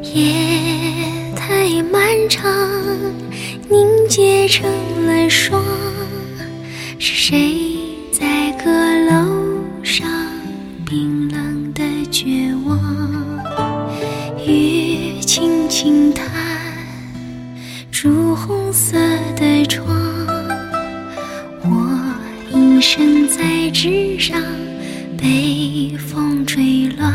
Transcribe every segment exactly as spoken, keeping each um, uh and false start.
夜太漫长，凝结成了霜。是谁在阁楼上冰冷的绝望？雨轻轻弹，朱红色的窗。我隐身在纸上，被风吹乱。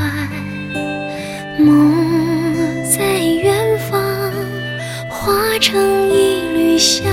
梦在远方，化成一缕香，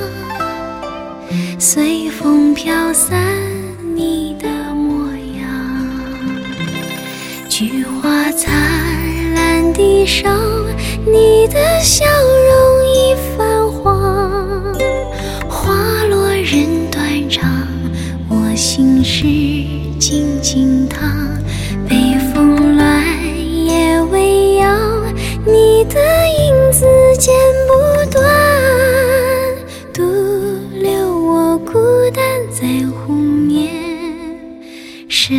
随风飘散你的模样。菊花灿烂地上，你的笑容已泛黄。花落人断肠，我心事静静淌。北风乱夜未央，你的影子剪不断，独留我孤单在湖面身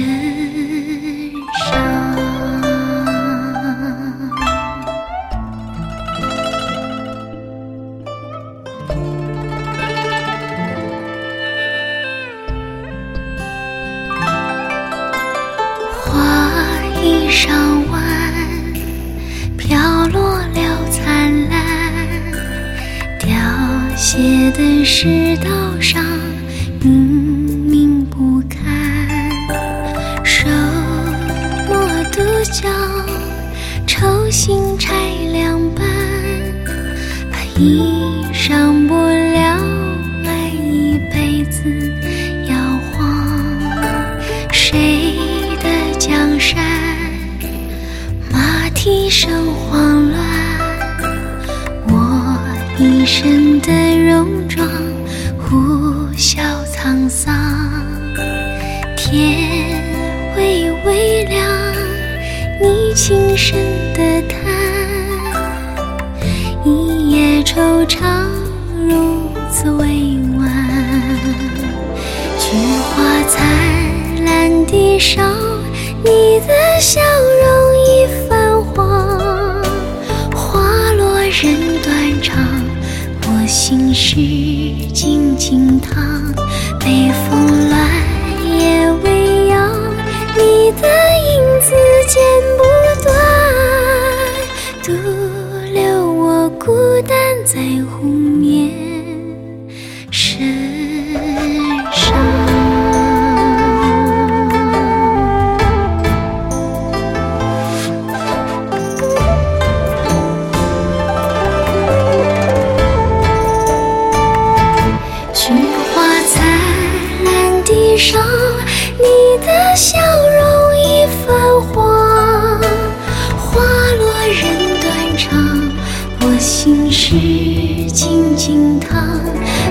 上。花衣裳弯，飘落了灿烂，凋谢的石道上明明不堪。手摸独角，愁心拆两半，怕衣裳不了，爱一辈子摇晃。谁的江山马蹄声慌乱，我一身的戎装呼啸沧桑。天微微亮，你轻声的叹，一夜惆怅如此委婉。菊花灿烂地上，你的笑容已泛黄。花落人断肠，我心事静静淌。北风乱夜未央，你的影子剪不断，独留我孤单在湖面身上。菊花灿烂地上，你的笑容已泛黄。花落人断肠，我心事静静淌。